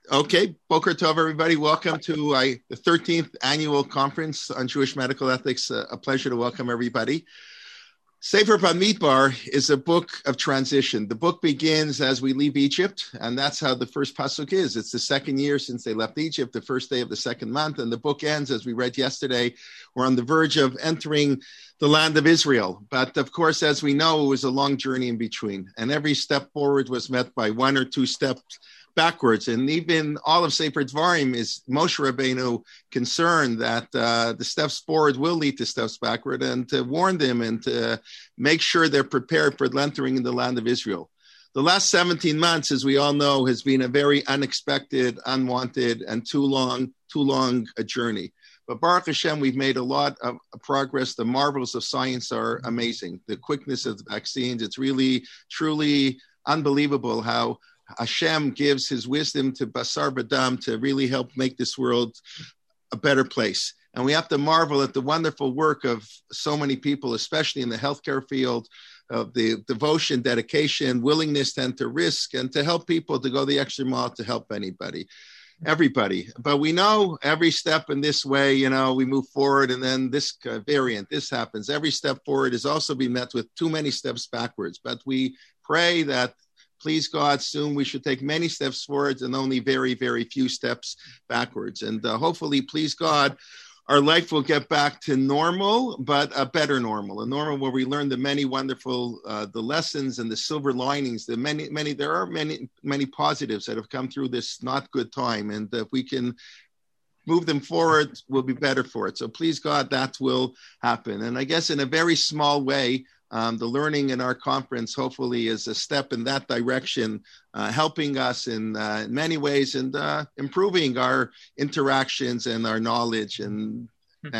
Okay, Boker Tov, everybody. Welcome to the 13th annual conference on Jewish medical ethics. A pleasure to welcome everybody. Sefer Bamidbar is a book of transition. The book begins as we leave Egypt, and that's how the first pasuk is. It's the second year since they left Egypt, the first day of the second month, and the book ends, as we read yesterday, we're on the verge of entering the land of Israel. But of course, as we know, it was a long journey in between, and every step forward was met by one or two steps backwards. And even all of Sefer Dvarim is Moshe Rabbeinu concerned that the steps forward will lead to steps backward, and to warn them and to make sure they're prepared for entering in the land of Israel. The last 17 months, as we all know, has been a very unexpected, unwanted, and too long a journey. But Baruch Hashem, we've made a lot of progress. The marvels of science are amazing. The quickness of the vaccines, it's really, truly unbelievable how Hashem gives his wisdom to Basar Badam to really help make this world a better place. And we have to marvel at the wonderful work of so many people, especially in the healthcare field, of the devotion, dedication, willingness to risk and to help people to go the extra mile to help everybody. But we know every step in this way, we move forward, and then this variant, this happens. Every step forward is also being met with too many steps backwards. But we pray that, please God, soon we should take many steps forwards and only very, very few steps backwards. And hopefully, please God, our life will get back to normal, but a better normal, a normal where we learn the many wonderful, the lessons and the silver linings, there are many positives that have come through this not good time. And if we can move them forward, we'll be better for it. So please God, that will happen. And I guess in a very small way, the learning in our conference hopefully is a step in that direction, helping us in many ways and improving our interactions and our knowledge and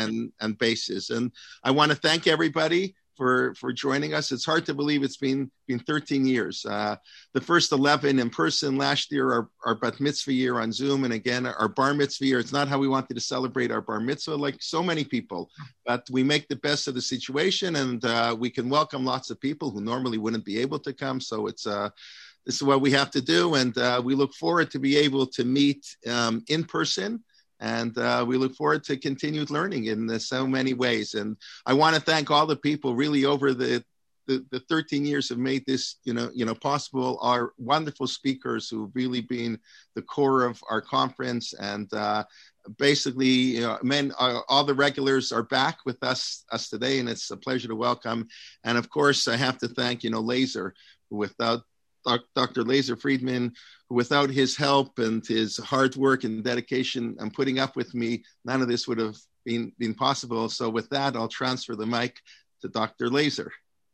basis. And I want to thank everybody for joining us. It's hard to believe it's been 13 years. The first 11 in person last year, our bat mitzvah year on Zoom, and again, our bar mitzvah year. It's not how we wanted to celebrate our bar mitzvah, like so many people, but we make the best of the situation, and we can welcome lots of people who normally wouldn't be able to come. So this is what we have to do, and we look forward to be able to meet in person. And we look forward to continued learning in so many ways. And I want to thank all the people really over the 13 years have made this, possible. Our wonderful speakers who've really been the core of our conference. And basically, all the regulars are back with us today, and it's a pleasure to welcome. And of course, I have to thank, Laser. Without Dr. Laser Friedman, without his help and his hard work and dedication and putting up with me, none of this would have been possible. So with that, I'll transfer the mic to Dr. Laser.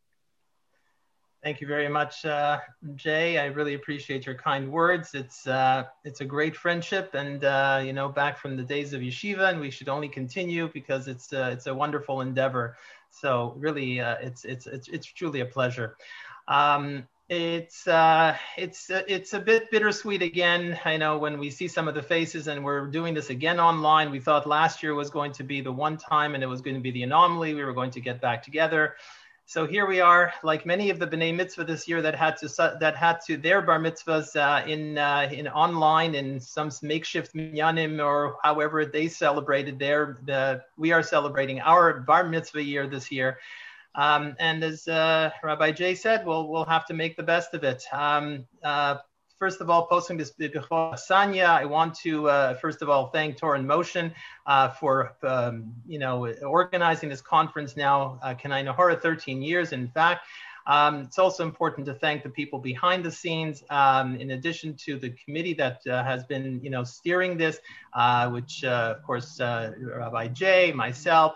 Thank you very much, Jay. I really appreciate your kind words. It's a great friendship, and back from the days of yeshiva, and we should only continue because it's a wonderful endeavor. So really, it's truly a pleasure. It's a bit bittersweet again. I know when we see some of the faces, and we're doing this again online. We thought last year was going to be the one time, and it was going to be the anomaly. We were going to get back together. So here we are, like many of the B'nai Mitzvah this year that had to their bar mitzvahs in online in some makeshift minyanim or however they celebrated we are celebrating our bar mitzvah year this year. And as Rabbi Jay said, we'll have to make the best of it. First of all, posting this Sanya, I want to first of all thank Torah in Motion for organizing this conference now. Kenai Nahara, 13 years, in fact. It's also important to thank the people behind the scenes, in addition to the committee that has been, steering this, which, of course, Rabbi Jay, myself,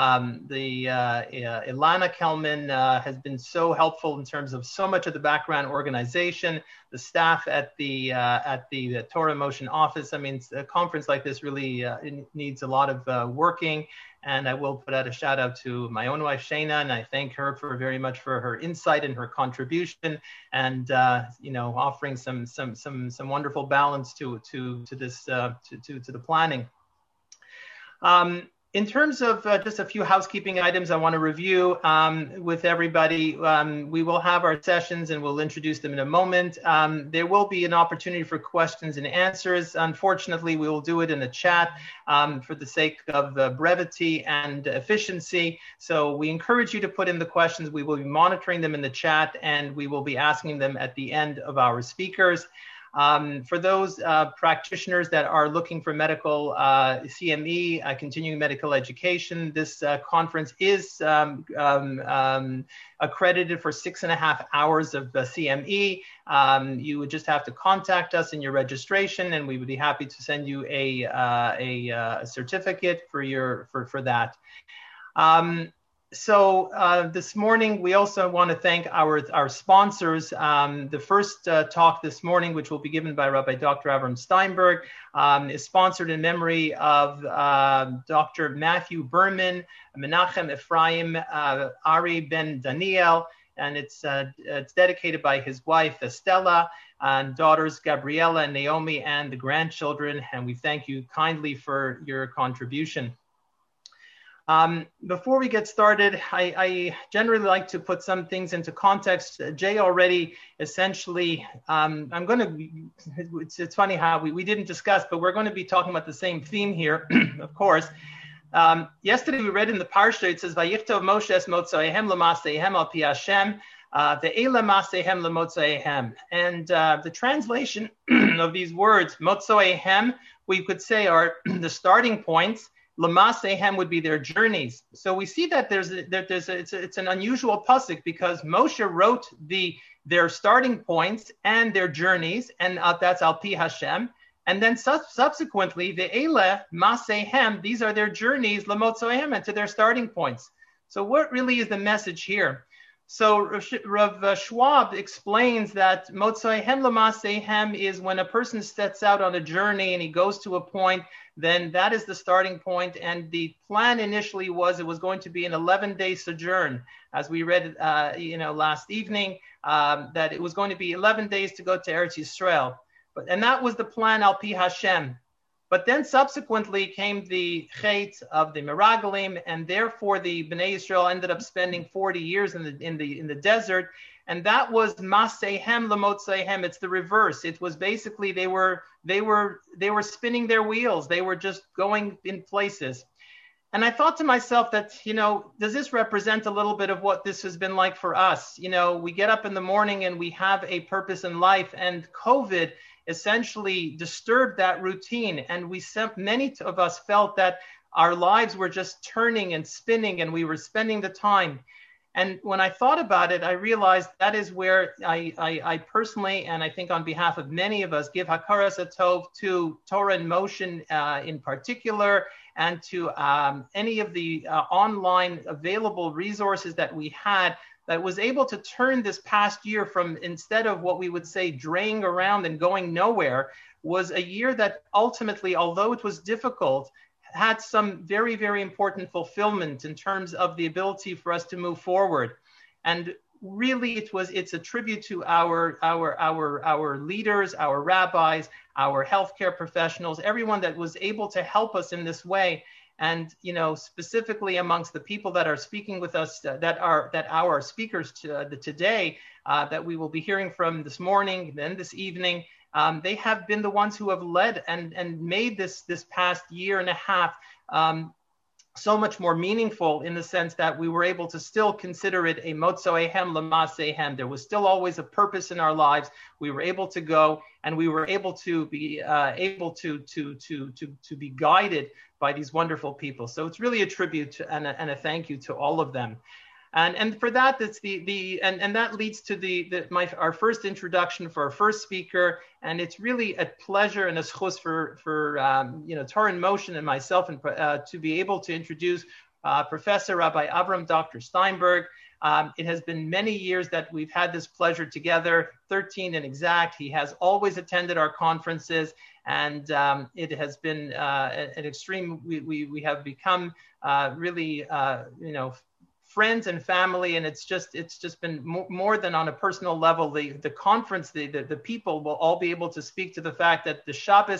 Ilana Kelman has been so helpful in terms of so much of the background organization, the staff at the Torah Motion office. I mean, a conference like this really needs a lot of working. And I will put out a shout out to my own wife, Shana, and I thank her very much for her insight and her contribution, and offering some wonderful balance to this to the planning. In terms of just a few housekeeping items I want to review with everybody, we will have our sessions and we'll introduce them in a moment. There will be an opportunity for questions and answers. Unfortunately, we will do it in the chat for the sake of brevity and efficiency. So we encourage you to put in the questions. We will be monitoring them in the chat and we will be asking them at the end of our speakers. For those practitioners that are looking for medical CME, continuing medical education, this conference is accredited for 6.5 hours of CME. You would just have to contact us in your registration, and we would be happy to send you a certificate for that. So this morning, we also want to thank our sponsors. The first talk this morning, which will be given by Rabbi Dr. Avram Steinberg, is sponsored in memory of Dr. Matthew Berman, Menachem Ephraim, Ari Ben Daniel, and it's dedicated by his wife, Estella, and daughters, Gabriella and Naomi, and the grandchildren, and we thank you kindly for your contribution. Before we get started, I generally like to put some things into context. Jay already essentially, it's funny how we didn't discuss, but we're going to be talking about the same theme here, of course. Yesterday we read in the Parsha, it says, Vayichtov Moshe es motzoehem l'maseihem al pi Hashem, ve'ela maseihem l'motzoehem. And the translation of these words, motzoehem, we could say are the starting points. Lamasehem would be their journeys. So we see that it's an unusual pasuk because Moshe wrote their starting points and their journeys, and that's al pi Hashem. And then subsequently, the Eile Masehem, these are their journeys, Lamotzoehem, and to their starting points. So what really is the message here? So Rav Schwab explains that Motzoehem Lamasehem is when a person sets out on a journey and he goes to a point, then that is the starting point. And the plan initially was it was going to be an 11-day sojourn, as we read, last evening, that it was going to be 11 days to go to Eretz Yisrael. And that was the plan al pi Hashem. But then subsequently came the Chet of the Meraglim, and therefore the Bnei Yisrael ended up spending 40 years in the desert, and that was Masehem Lamotsehem. It's the reverse. It was basically they were spinning their wheels. They were just going in places. And I thought to myself that, does this represent a little bit of what this has been like for us? We get up in the morning and we have a purpose in life, and COVID essentially disturbed that routine. And many of us felt that our lives were just turning and spinning and we were spending the time. And when I thought about it, I realized that is where I personally, and I think on behalf of many of us, give Hakaras Hatov to Torah in Motion in particular, and to any of the online available resources that we had that was able to turn this past year from, instead of what we would say draying around and going nowhere, was a year that ultimately, although it was difficult, had some very, very important fulfillment in terms of the ability for us to move forward. And really it's a tribute to our leaders, our rabbis, our healthcare professionals, everyone that was able to help us in this way. And specifically amongst the people that are speaking with us, that our speakers today, that we will be hearing from this morning, then this evening, they have been the ones who have led and made this past year and a half so much more meaningful, in the sense that we were able to still consider it a motzoehem lamasehem. There was still always a purpose in our lives. We were able to go, and we were able to be to be guided by these wonderful people. So it's really a tribute and a thank you to all of them. And for that, that's and that leads to our first introduction for our first speaker. And it's really a pleasure and a schus for Torah in Motion and myself, and to be able to introduce Professor Rabbi Avram Dr. Steinberg. It has been many years that we've had this pleasure together, 13 in exact. He has always attended our conferences, and it has been an extreme. We have become really friends and family, and it's just been more than on a personal level. The conference, the people will all be able to speak to the fact that the Shabbos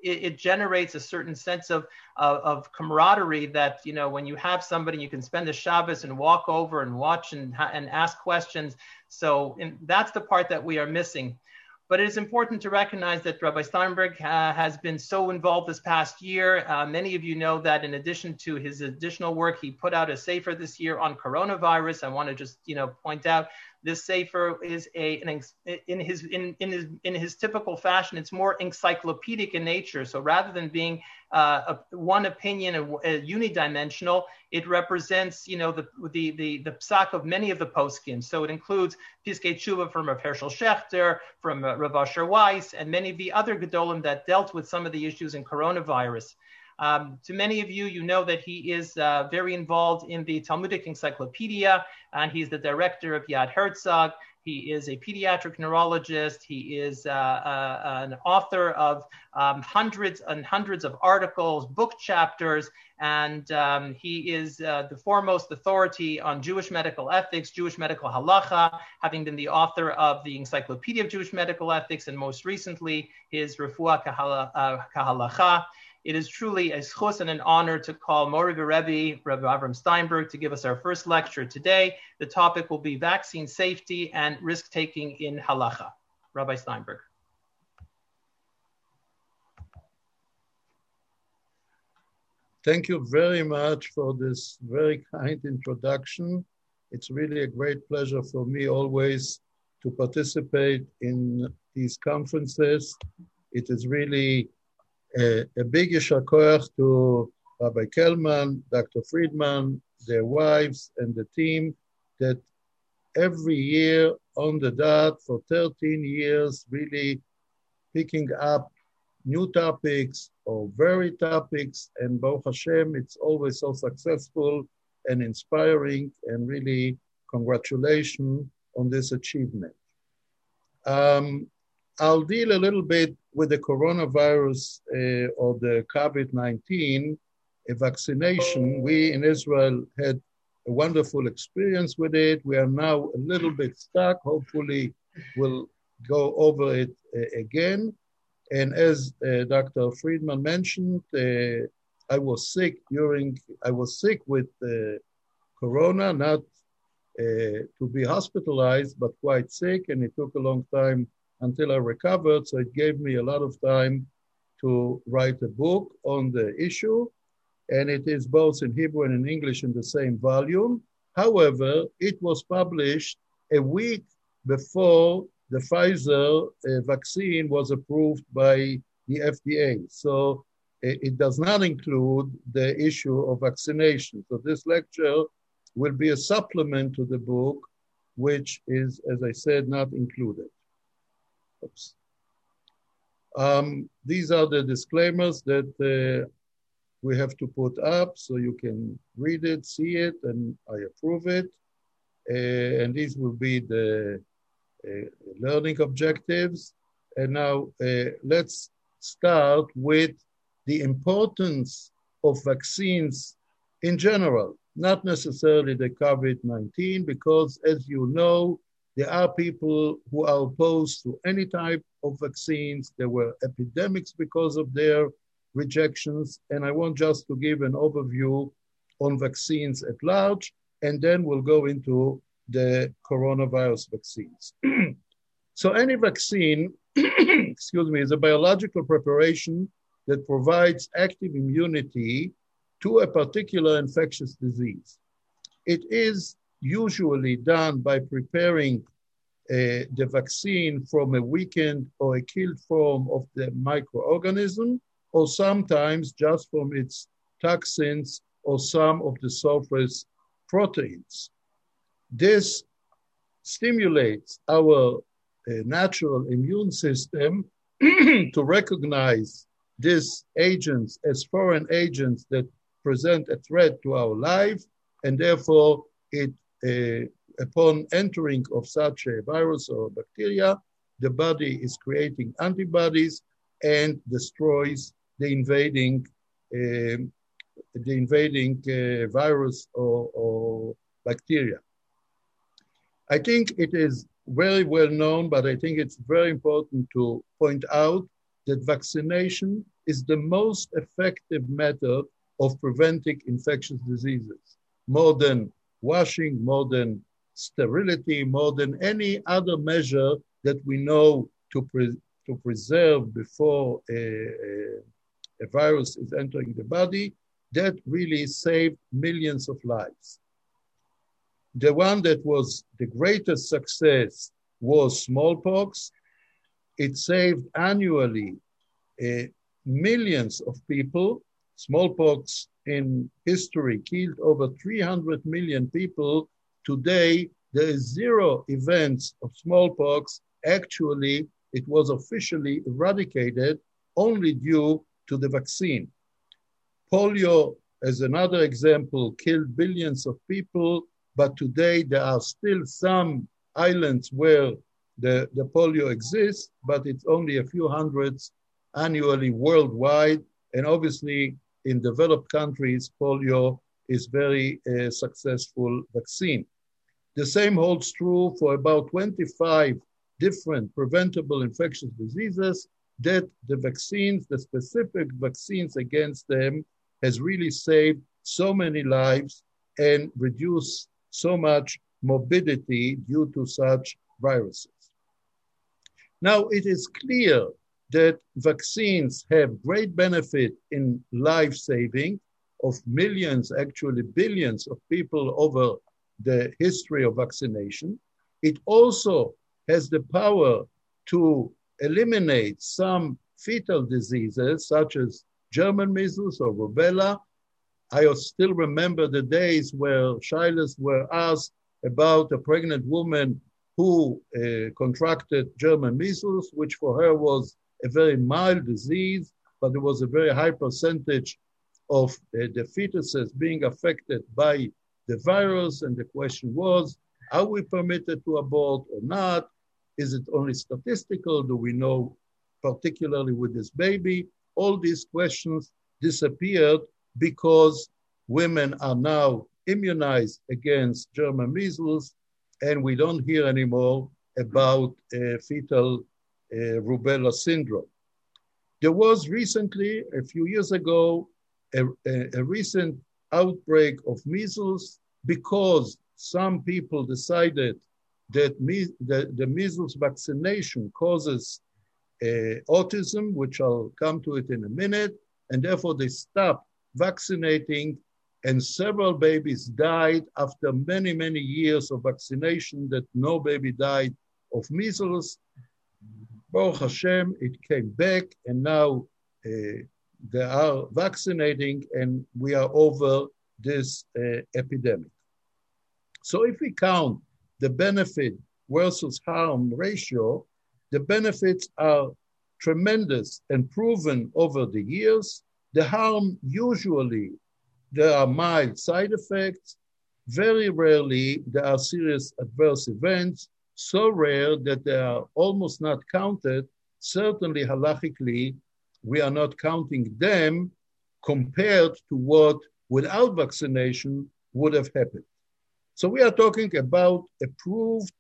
it generates a certain sense of camaraderie that, you know, when you have somebody, you can spend the Shabbos and walk over and watch and ask questions. So that's the part that we are missing. But it is important to recognize that Rabbi Steinberg has been so involved this past year. Many of you know that in addition to his additional work, he put out a sefer this year on coronavirus. I want to just, you know, point out this sefer is in his typical fashion. It's more encyclopedic in nature. So rather than being one opinion, unidimensional, it represents, you know, the psak of many of the poskim. So it includes Piskei Tshuva from Rav Hershel Schachter, from Rav Asher Weiss, and many of the other gedolim that dealt with some of the issues in coronavirus. To many of you, you know that he is very involved in the Talmudic Encyclopedia, and he's the director of Yad Herzog. He is a pediatric neurologist. He is an author of hundreds and hundreds of articles, book chapters, and he is the foremost authority on Jewish medical ethics, Jewish medical halacha, having been the author of the Encyclopedia of Jewish Medical Ethics, and most recently his Refuah Kahalacha. It is truly a zchus and an honor to call Mori Rebbe, Rabbi Avram Steinberg, to give us our first lecture today. The topic will be vaccine safety and risk-taking in halacha. Rabbi Steinberg. Thank you very much for this very kind introduction. It's really a great pleasure for me always to participate in these conferences. It is really a big יישר כוח to Rabbi Kelman, Dr. Friedman, their wives, and the team that every year on the dot for 13 years, really picking up new topics or varied topics. And Baruch Hashem, it's always so successful and inspiring, and really congratulations on this achievement. I'll deal a little bit with the coronavirus or the COVID-19 vaccination. We in Israel had a wonderful experience with it. We are now a little bit stuck. Hopefully we'll go over it again. And as Dr. Friedman mentioned, I was sick with corona, not to be hospitalized, but quite sick. And it took a long time until I recovered. So it gave me a lot of time to write a book on the issue. And it is both in Hebrew and in English in the same volume. However, it was published a week before the Pfizer vaccine was approved by the FDA. So it does not include the issue of vaccination. So this lecture will be a supplement to the book, which is, as I said, not included. Oops. These are the disclaimers that we have to put up so you can read it, see it, and I approve it. And these will be the learning objectives. And now let's start with the importance of vaccines in general, not necessarily the COVID-19, because as you know, there are people who are opposed to any type of vaccines. There were epidemics because of their rejections. And I want just to give an overview on vaccines at large, and then we'll go into the coronavirus vaccines. So any vaccine, excuse me, is a biological preparation that provides active immunity to a particular infectious disease. It is usually done by preparing the vaccine from a weakened or a killed form of the microorganism, or sometimes just from its toxins or some of the surface proteins. This stimulates our natural immune system to recognize these agents as foreign agents that present a threat to our life, and therefore it upon entering of such a virus or bacteria, the body is creating antibodies and destroys the invading virus or bacteria. I think it is very well known, but I think it's very important to point out that vaccination is the most effective method of preventing infectious diseases, more than washing, more than sterility, more than any other measure that we know to preserve before a virus is entering the body. That really saved millions of lives. The one that was the greatest success was smallpox. It saved annually millions of people. Smallpox in history killed over 300 million people. Today, there is 0 events of smallpox. Actually, it was officially eradicated only due to the vaccine. Polio, as another example, killed billions of people, but today there are still some islands where the polio exists, but it's only a few hundreds annually worldwide. And obviously, in developed countries, polio is very successful vaccine. The same holds true for about 25 different preventable infectious diseases that the vaccines, the specific vaccines against them, has really saved so many lives and reduced so much morbidity due to such viruses. Now, it is clear that vaccines have great benefit in life saving of millions, actually billions of people over the history of vaccination. It also has the power to eliminate some fetal diseases such as German measles or rubella. I still remember the days where shilas were asked about a pregnant woman who contracted German measles, which for her was a very mild disease, but there was a very high percentage of the fetuses being affected by the virus. And the question was, are we permitted to abort or not? Is it only statistical? Do we know particularly with this baby? All these questions disappeared because women are now immunized against German measles, and we don't hear anymore about fetal rubella syndrome. There was recently, a few years ago, a recent outbreak of measles because some people decided that the measles vaccination causes autism, which I'll come to it in a minute, and therefore they stopped vaccinating, and several babies died after many, many years of vaccination that no baby died of measles. Baruch Hashem, it came back, and now they are vaccinating, and we are over this epidemic. So if we count the benefit versus harm ratio, the benefits are tremendous and proven over the years. The harm, usually, there are mild side effects. Very rarely, there are serious adverse events, so rare that they are almost not counted. Certainly, halachically, we are not counting them compared to what without vaccination would have happened. So we are talking about approved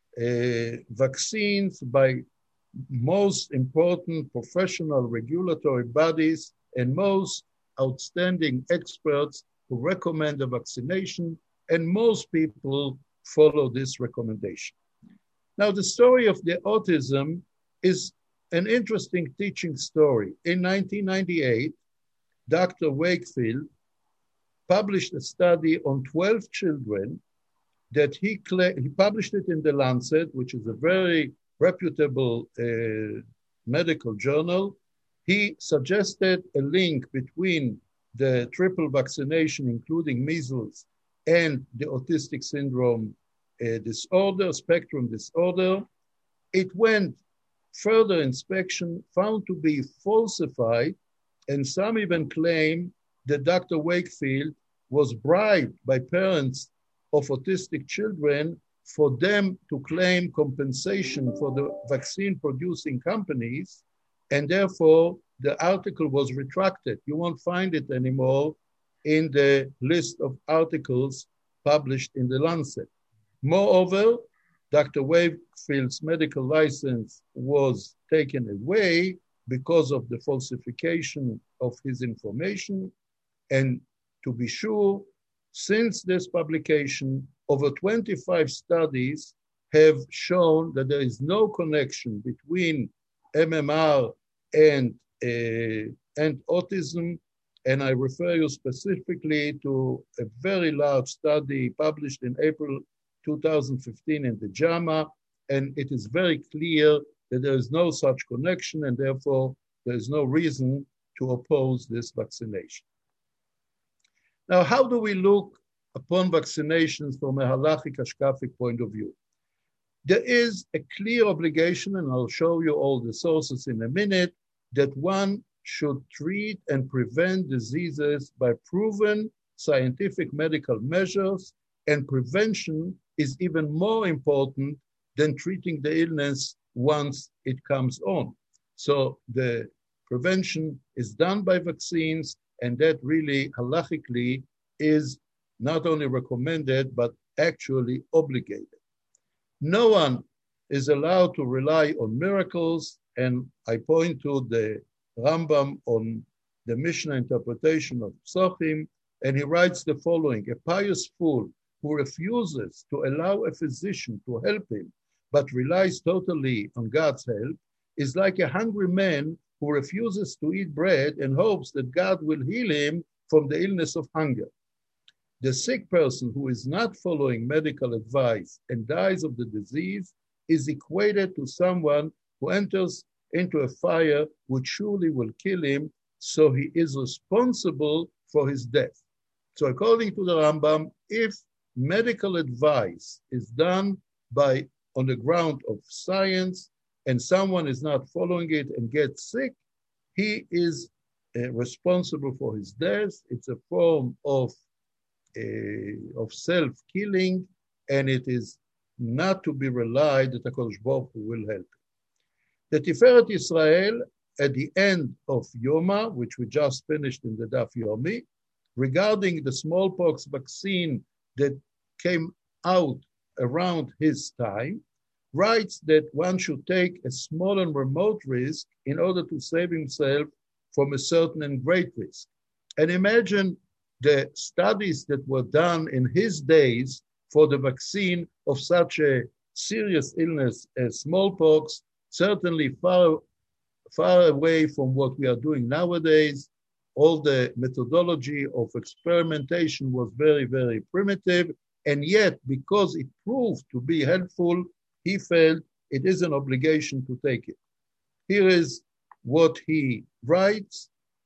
vaccines by most important professional regulatory bodies and most outstanding experts who recommend the vaccination, and most people follow this recommendation. Now, the story of the autism is an interesting teaching story. In 1998, Dr. Wakefield published a study on 12 children that he published it in The Lancet, which is a very reputable medical journal. He suggested a link between the triple vaccination, including measles, and the autistic syndrome disorder, spectrum disorder. It went further inspection, found to be falsified, and some even claim that Dr. Wakefield was bribed by parents of autistic children for them to claim compensation for the vaccine producing companies, and therefore the article was retracted. You won't find it anymore in the list of articles published in The Lancet. Moreover, Dr. Wakefield's medical license was taken away because of the falsification of his information. And to be sure, since this publication, over 25 studies have shown that there is no connection between MMR and autism. And I refer you specifically to a very large study published in April 2015 in the JAMA, and it is very clear that there is no such connection, and therefore there is no reason to oppose this vaccination. Now, how do we look upon vaccinations from a halachic hashkafic point of view? There is a clear obligation, and I'll show you all the sources in a minute, that one should treat and prevent diseases by proven scientific medical measures, and prevention is even more important than treating the illness once it comes on. So the prevention is done by vaccines, and that really halachically is not only recommended, but actually obligated. No one is allowed to rely on miracles, and I point to the Rambam on the Mishnah interpretation of Psochim, and he writes the following: a pious fool who refuses to allow a physician to help him, but relies totally on God's help, is like a hungry man who refuses to eat bread and hopes that God will heal him from the illness of hunger. The sick person who is not following medical advice and dies of the disease is equated to someone who enters into a fire which surely will kill him, so he is responsible for his death. So according to the Rambam, if medical advice is done on the ground of science and someone is not following it and gets sick, he is responsible for his death. It's a form of self-killing, and it is not to be relied that HaKadosh Baruch Hu will help. The Tiferet Yisrael, at the end of Yoma, which we just finished in the Daf Yomi, regarding the smallpox vaccine that came out around his time, writes that one should take a small and remote risk in order to save himself from a certain and great risk. And imagine the studies that were done in his days for the vaccine of such a serious illness as smallpox, certainly far away from what we are doing nowadays. All the methodology of experimentation was very, very primitive, and yet because it proved to be helpful, he felt it is an obligation to take it. Here is what he writes.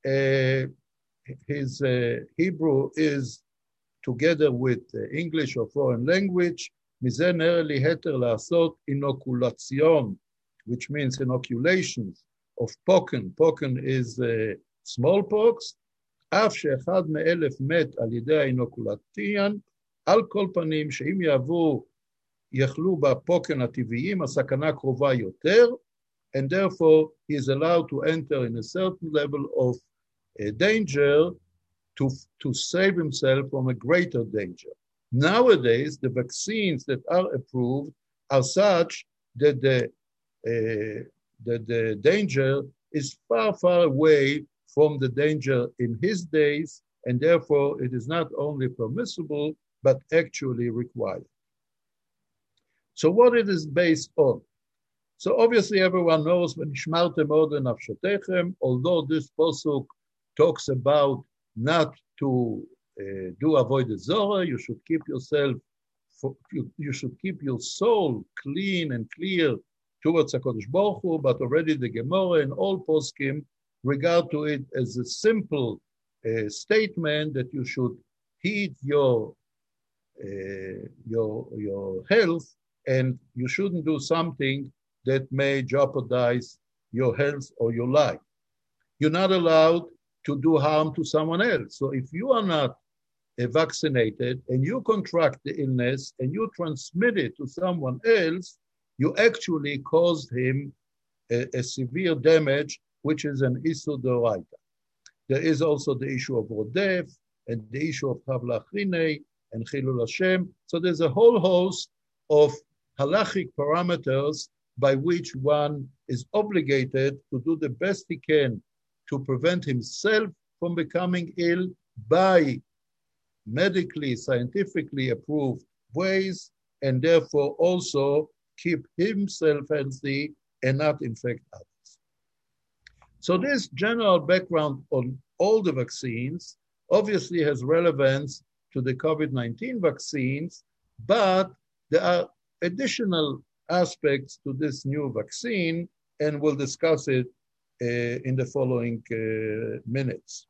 His Hebrew is together with English or foreign language. מזה נראה לי היתר לעשות inoculación, which means inoculations of pocken. Pocken is smallpox. אף שאחד מאלף מת על ידי האינוקולטיין, על כל פנים שאם יאכלו בפוקן הטבעיים, הסכנה קרובה יותר, and therefore he is allowed to enter in a certain level of danger to save himself from a greater danger. Nowadays, the vaccines that are approved are such that the danger is far, far away from the danger in his days, and therefore it is not only permissible, but actually required. So what it is based on? So obviously everyone knows, v'nishmartem od lenafshotechem, although this posuk talks about not to do avodah zorah, you should keep yourself, you should keep your soul clean and clear towards HaKadosh Baruch Hu, but already the Gemara and all poskim regard to it as a simple statement that you should heed your health, and you shouldn't do something that may jeopardize your health or your life. You're not allowed to do harm to someone else. So if you are not vaccinated and you contract the illness and you transmit it to someone else, you actually caused him a severe damage, which is an Isur D'Oraita. There is also the issue of Rodef and the issue of Chavla Chinei and Chilul Hashem. So there's a whole host of halachic parameters by which one is obligated to do the best he can to prevent himself from becoming ill by medically, scientifically approved ways, and therefore also keep himself healthy and not infect others. So this general background on all the vaccines obviously has relevance to the COVID-19 vaccines, but there are additional aspects to this new vaccine, and we'll discuss it in the following minutes.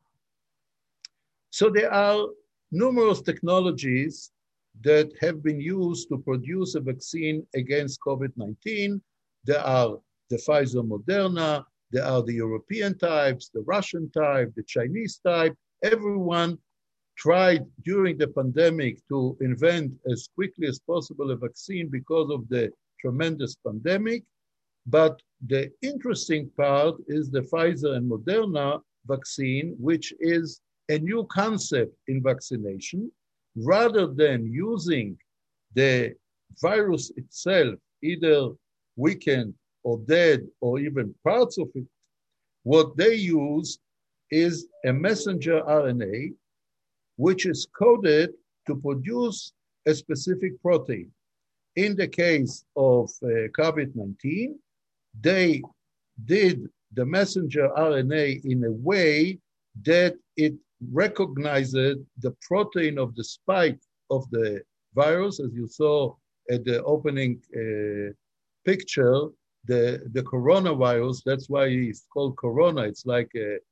So there are numerous technologies that have been used to produce a vaccine against COVID-19. There are the Pfizer Moderna, there are the European types, the Russian type, the Chinese type. Everyone tried during the pandemic to invent as quickly as possible a vaccine because of the tremendous pandemic. But the interesting part is the Pfizer and Moderna vaccine, which is a new concept in vaccination. Rather than using the virus itself, either weakened or dead or even parts of it, what they use is a messenger RNA, which is coded to produce a specific protein. In the case of COVID-19, they did the messenger RNA in a way that it recognizes the protein of the spike of the virus, as you saw at the opening picture, the coronavirus. That's why it's called corona. It's like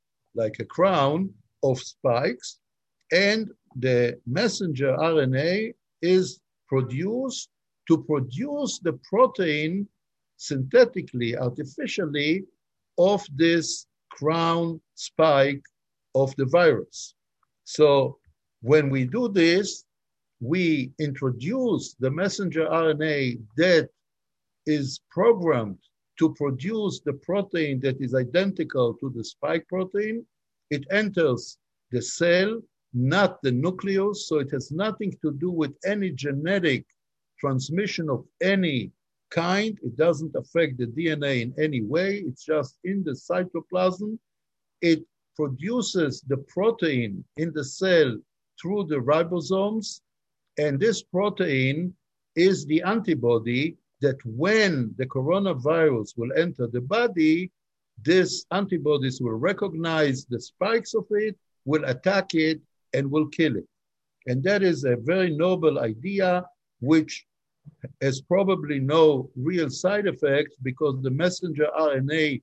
a crown of spikes, and the messenger RNA is produced to produce the protein synthetically, artificially, of this crown spike of the virus. So when we do this, we introduce the messenger RNA that is programmed to produce the protein that is identical to the spike protein. It enters the cell, not the nucleus, so it has nothing to do with any genetic transmission of any kind. It doesn't affect the DNA in any way. It's just in the cytoplasm. It produces the protein in the cell through the ribosomes, and this protein is the antibody that when the coronavirus will enter the body, these antibodies will recognize the spikes of it, will attack it, and will kill it. And that is a very noble idea, which has probably no real side effects because the messenger RNA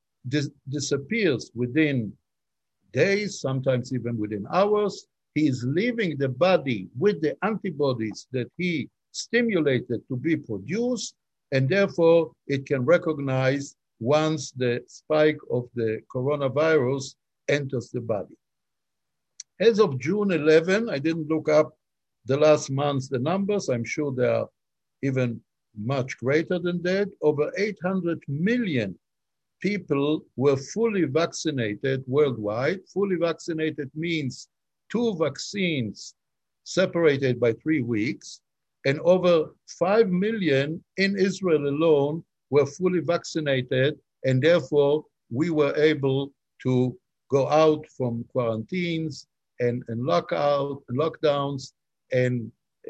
disappears within days, sometimes even within hours. He is leaving the body with the antibodies that he stimulated to be produced, and therefore it can recognize once the spike of the coronavirus enters the body. As of June 11, I didn't look up the last month's the numbers. I'm sure they are even much greater than that. Over 800 million people were fully vaccinated worldwide. Fully vaccinated means 2 vaccines separated by 3 weeks, and over 5 million in Israel alone were fully vaccinated, and therefore we were able to go out from quarantines and lockdowns and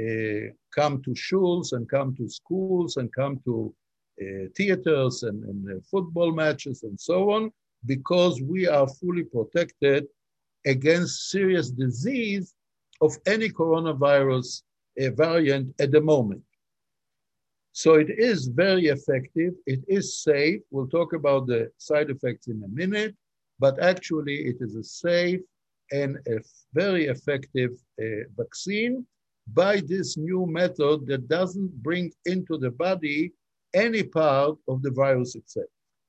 come to shuls and come to schools and come to theaters and football matches and so on, because we are fully protected against serious disease of any coronavirus variant at the moment. So it is very effective. It is safe. We'll talk about the side effects in a minute, but actually it is a safe and a very effective vaccine by this new method that doesn't bring into the body any part of the virus itself.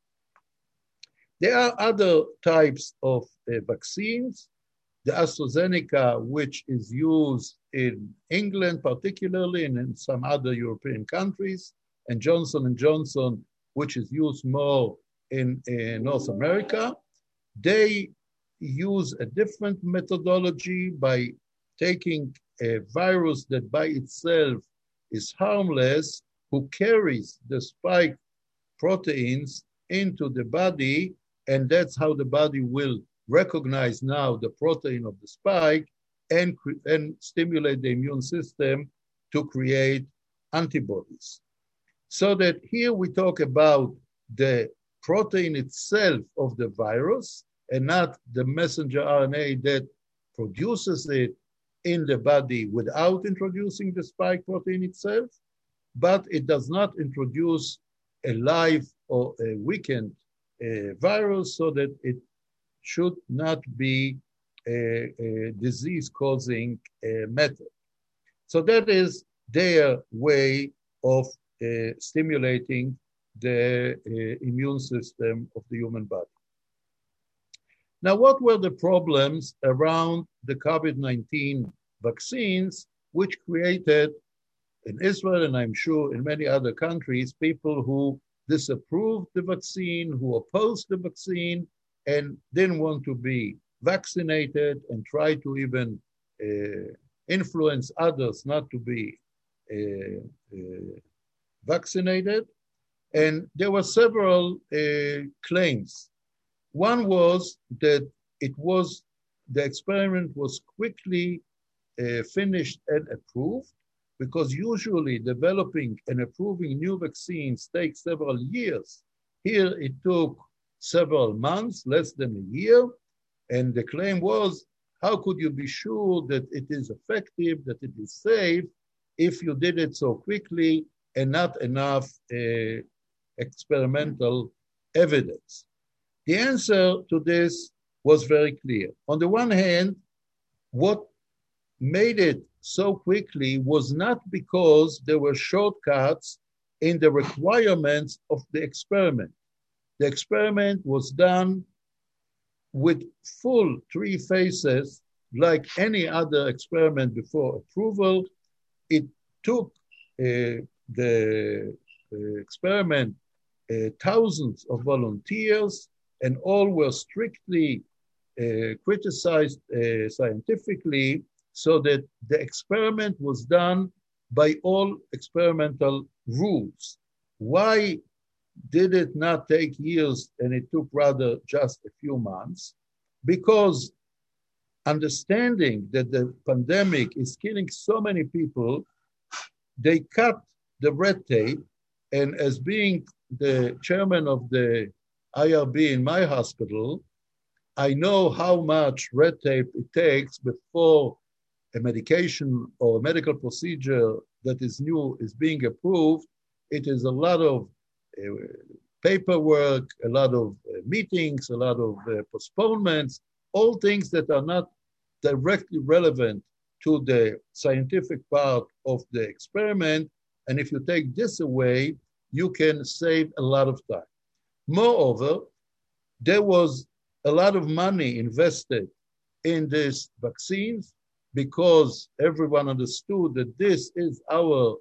There are other types of vaccines. The AstraZeneca, which is used in England particularly and in some other European countries, and Johnson & Johnson, which is used more in North America. They use a different methodology by taking a virus that by itself is harmless, who carries the spike proteins into the body, and that's how the body will recognize now the protein of the spike and stimulate the immune system to create antibodies. So that here we talk about the protein itself of the virus and not the messenger RNA that produces it in the body without introducing the spike protein itself, but it does not introduce a live or a weakened virus, so that it should not be a disease-causing method. So that is their way of stimulating the immune system of the human body. Now, what were the problems around the COVID-19 vaccines, which created in Israel, and I'm sure in many other countries, people who disapproved the vaccine, who opposed the vaccine, and didn't want to be vaccinated and tried to even influence others not to be vaccinated. And there were several claims. One was that the experiment was quickly finished and approved, because usually developing and approving new vaccines takes several years. Here it took several months, less than a year. And the claim was, how could you be sure that it is effective, that it is safe, if you did it so quickly and not enough experimental evidence? The answer to this was very clear. On the one hand, what made it so quickly was not because there were shortcuts in the requirements of the experiment. The experiment was done with full 3 phases, like any other experiment before approval. It took the experiment thousands of volunteers, and all were strictly criticized scientifically, so that the experiment was done by all experimental rules. Why did it not take years and it took rather just a few months? Because understanding that the pandemic is killing so many people, they cut the red tape. And as being the chairman of the IRB in my hospital, I know how much red tape it takes before a medication or a medical procedure that is new is being approved. It is a lot of paperwork, a lot of meetings, a lot of postponements, all things that are not directly relevant to the scientific part of the experiment. And if you take this away, you can save a lot of time. Moreover, there was a lot of money invested in these vaccines, because everyone understood that this is our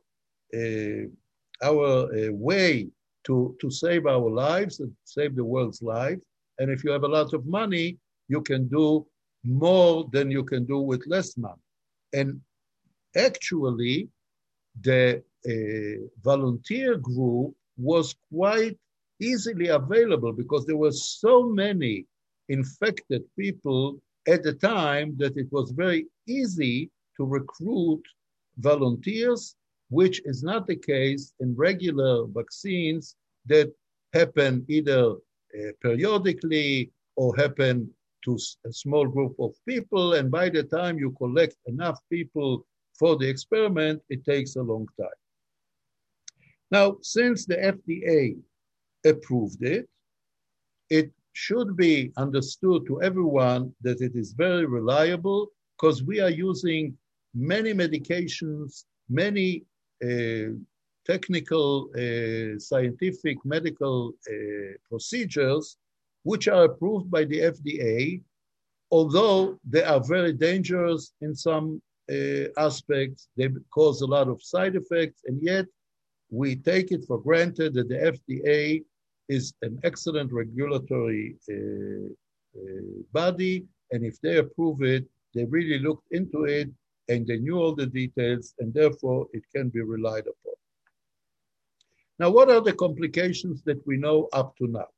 way to save our lives and save the world's life. And if you have a lot of money, you can do more than you can do with less money. And actually, the volunteer group was quite easily available, because there were so many infected people at the time that it was very easy to recruit volunteers, which is not the case in regular vaccines that happen either periodically or happen to a small group of people. And by the time you collect enough people for the experiment, it takes a long time. Now, since the FDA approved it, it should be understood to everyone that it is very reliable, because we are using many medications, many technical, scientific, medical procedures, which are approved by the FDA, although they are very dangerous in some aspects. They cause a lot of side effects, and yet we take it for granted that the FDA is an excellent regulatory body, and if they approve it, they really looked into it and they knew all the details, and therefore it can be relied upon. Now, what are the complications that we know up to now?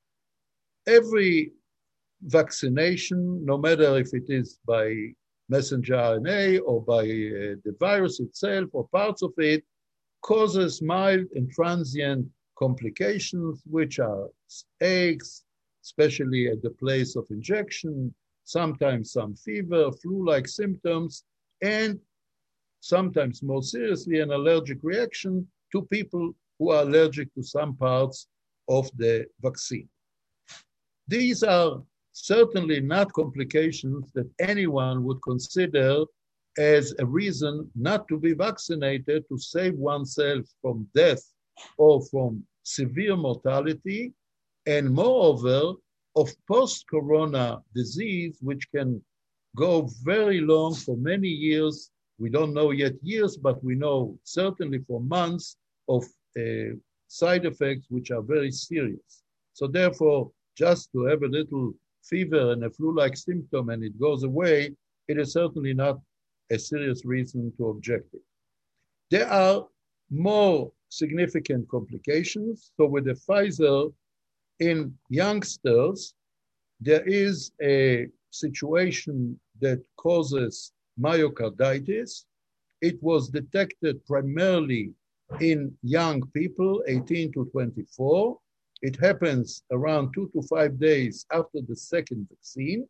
Every vaccination, no matter if it is by messenger RNA or by the virus itself or parts of it, causes mild and transient complications, which are aches, especially at the place of injection, sometimes some fever, flu-like symptoms, and sometimes more seriously, an allergic reaction to people who are allergic to some parts of the vaccine. These are certainly not complications that anyone would consider as a reason not to be vaccinated to save oneself from death or from severe mortality, and moreover, of post-corona disease, which can go very long for many years. We don't know yet years, but we know certainly for months of side effects which are very serious. So therefore, just to have a little fever and a flu-like symptom and it goes away, it is certainly not a serious reason to object it. There are more significant complications. So with the Pfizer, in youngsters, there is a situation that causes myocarditis. It was detected primarily in young people, 18 to 24. It happens around 2 to 5 days after the second vaccine.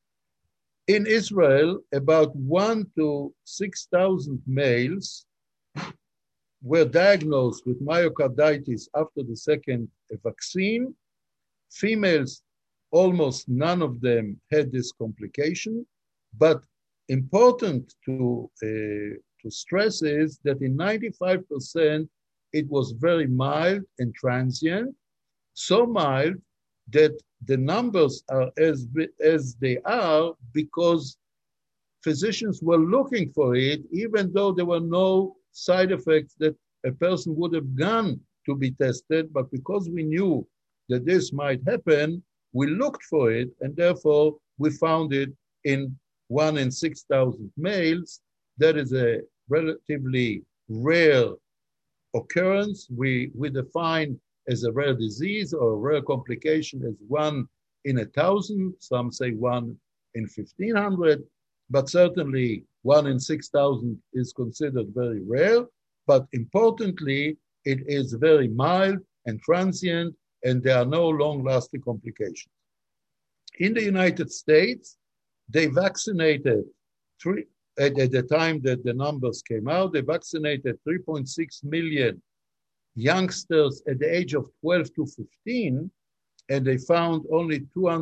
In Israel, about 1 to 6,000 males were diagnosed with myocarditis after the second vaccine. Females, almost none of them had this complication, but important to stress is that in 95%, it was very mild and transient, so mild that the numbers are as they are because physicians were looking for it, even though there were no side effects that a person would have gone to be tested, but because we knew that this might happen, we looked for it, and therefore we found it in 1 in 6,000 males. That is a relatively rare occurrence. We define as a rare disease or a rare complication as 1 in 1,000. Some say 1 in 1,500, but certainly 1 in 6,000 is considered very rare. But importantly, it is very mild and transient, and there are no long-lasting complications. In the United States, they vaccinated at the time that the numbers came out, they vaccinated 3.6 million youngsters at the age of 12 to 15, and they found only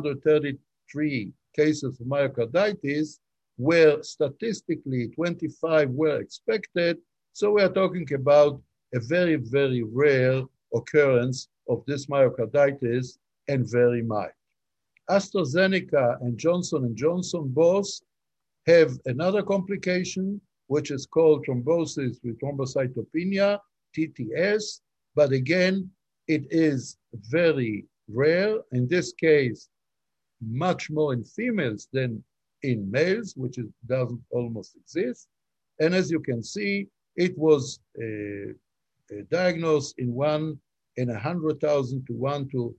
233 cases of myocarditis, where statistically 25 were expected. So we are talking about a very, very rare occurrence of this myocarditis and very mild. AstraZeneca and Johnson & Johnson both have another complication, which is called thrombosis with thrombocytopenia, TTS, but again, it is very rare. In this case, much more in females than in males, which doesn't almost exist. And as you can see, it was diagnosed in 1 in 100,000 to 1 to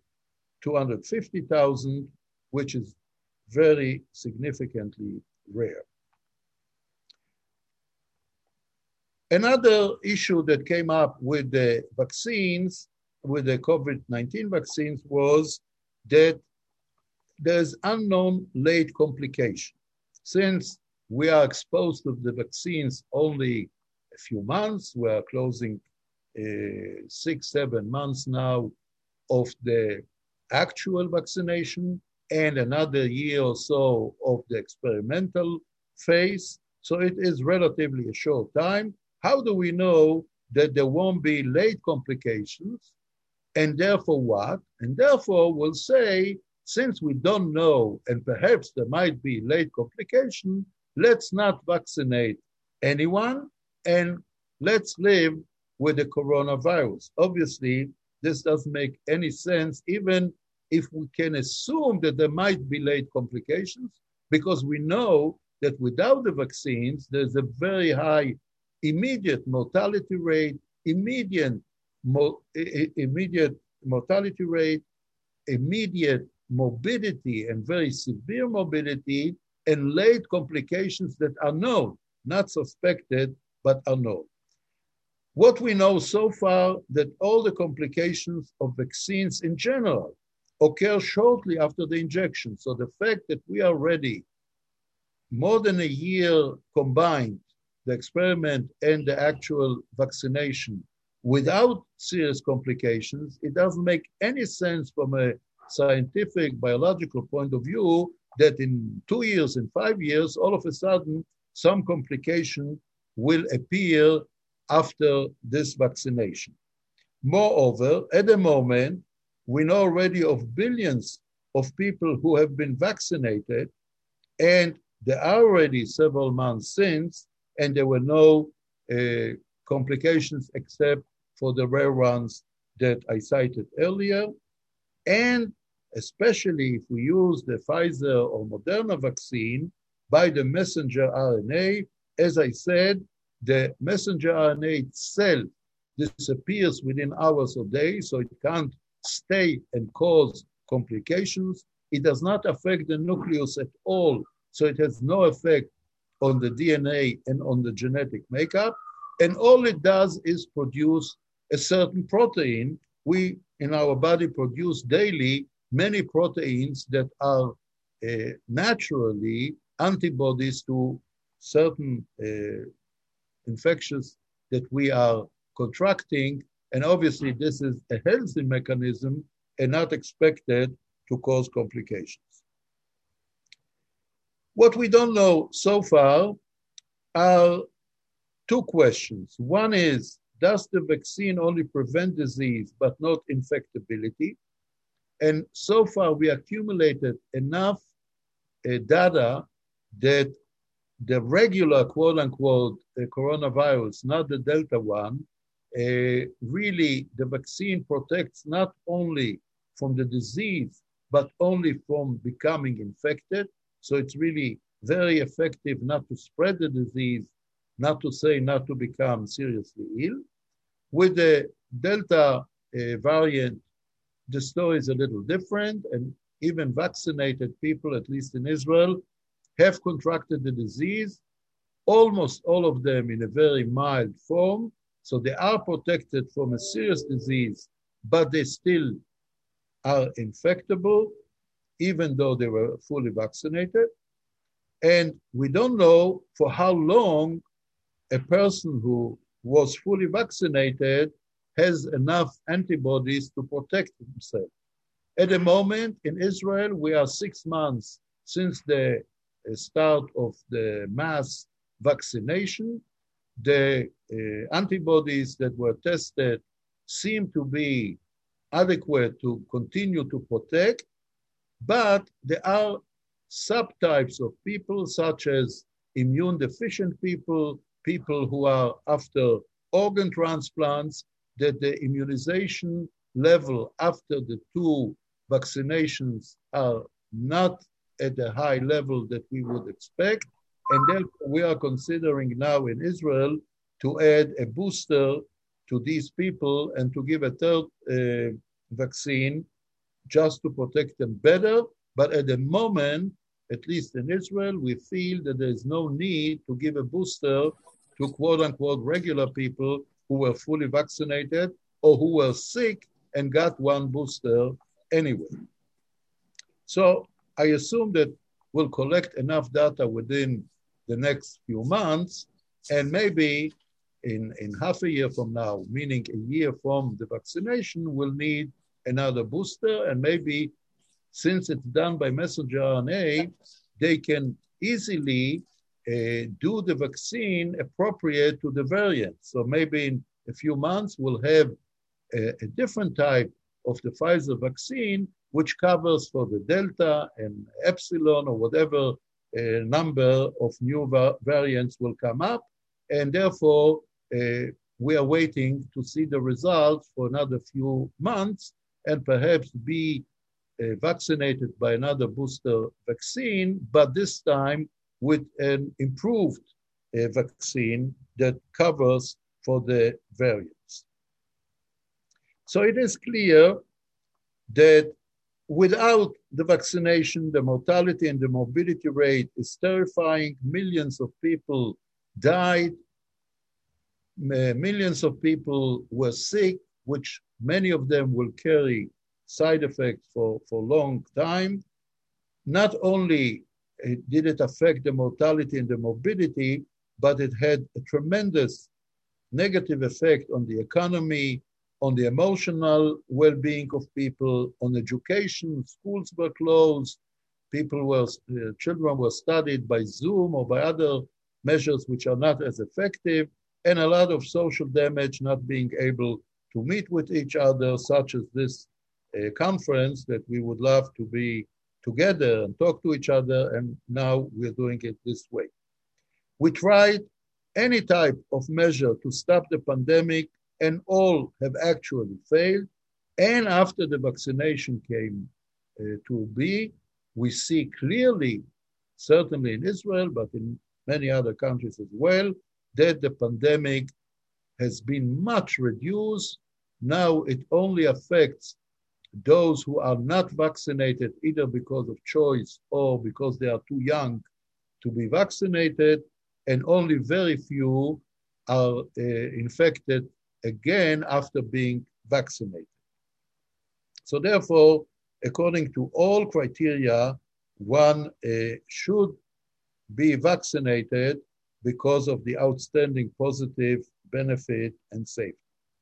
250,000, which is very significantly rare. Another issue that came up with the vaccines, with the COVID-19 vaccines, was that there's unknown late complication. Since we are exposed to the vaccines only a few months, we are closing 6-7 months now of the actual vaccination and another year or so of the experimental phase. So it is relatively a short time. How do we know that there won't be late complications? And therefore what? And therefore we'll say, since we don't know, and perhaps there might be late complication, let's not vaccinate anyone and let's live with the coronavirus. Obviously, this doesn't make any sense, even if we can assume that there might be late complications, because we know that without the vaccines, there's a very high immediate mortality rate, immediate immediate mortality rate, immediate morbidity and very severe morbidity, and late complications that are known, not suspected, but are known. What we know so far, that all the complications of vaccines in general occur shortly after the injection. So the fact that we are ready, more than a year combined, the experiment and the actual vaccination, without serious complications, it doesn't make any sense from a scientific, biological point of view that in 2 years, in 5 years, all of a sudden, some complication will appear after this vaccination. Moreover, at the moment, we know already of billions of people who have been vaccinated, and there are already several months since, and there were no complications except for the rare ones that I cited earlier. And especially if we use the Pfizer or Moderna vaccine by the messenger RNA, as I said, the messenger RNA itself disappears within hours or days, so it can't stay and cause complications. It does not affect the nucleus at all, so it has no effect on the DNA and on the genetic makeup. And all it does is produce a certain protein. We, in our body, produce daily many proteins that are naturally antibodies to certain infections that we are contracting. And obviously, this is a healthy mechanism and not expected to cause complications. What we don't know so far are two questions. One is, does the vaccine only prevent disease but not infectability? And so far, we accumulated enough data that the regular, quote unquote, coronavirus, not the Delta one, really the vaccine protects not only from the disease, but only from becoming infected. So it's really very effective not to spread the disease, not to say not to become seriously ill. With the Delta variant, the story is a little different, and even vaccinated people, at least in Israel, have contracted the disease, almost all of them in a very mild form. So they are protected from a serious disease, but they still are infectable, even though they were fully vaccinated. And we don't know for how long a person who was fully vaccinated has enough antibodies to protect himself. At the moment in Israel, we are 6 months since the start of the mass vaccination. The antibodies that were tested seem to be adequate to continue to protect, but there are subtypes of people, such as immune deficient people, people who are after organ transplants, that the immunization level after the 2 vaccinations are not at the high level that we would expect. And then we are considering now in Israel to add a booster to these people and to give a third vaccine just to protect them better. But at the moment, at least in Israel, we feel that there is no need to give a booster to quote unquote regular people who were fully vaccinated or who were sick and got 1 booster anyway. So I assume that we'll collect enough data within the next few months, and maybe in half a year from now, meaning a year from the vaccination, we'll need another booster. And maybe since it's done by messenger RNA, they can easily do the vaccine appropriate to the variant. So maybe in a few months, we'll have a different type of the Pfizer vaccine, which covers for the Delta and Epsilon or whatever number of new variants will come up. And therefore, we are waiting to see the results for another few months and perhaps be vaccinated by another booster vaccine, but this time with an improved vaccine that covers for the variants. So it is clear that without the vaccination, the mortality and the morbidity rate is terrifying. Millions of people died. Millions of people were sick, which many of them will carry side effects for a long time. Not only did it affect the mortality and the morbidity, but it had a tremendous negative effect on the economy, on the emotional well-being of people, on education. Schools were closed. Children were studied by Zoom or by other measures which are not as effective, and a lot of social damage, not being able to meet with each other, such as this conference that we would love to be together and talk to each other, and now we're doing it this way. We tried any type of measure to stop the pandemic, and all have actually failed. And after the vaccination came to be, we see clearly, certainly in Israel, but in many other countries as well, that the pandemic has been much reduced. Now it only affects those who are not vaccinated, either because of choice or because they are too young to be vaccinated, and only very few are infected again after being vaccinated. So therefore, according to all criteria, one should be vaccinated because of the outstanding positive benefit and safety.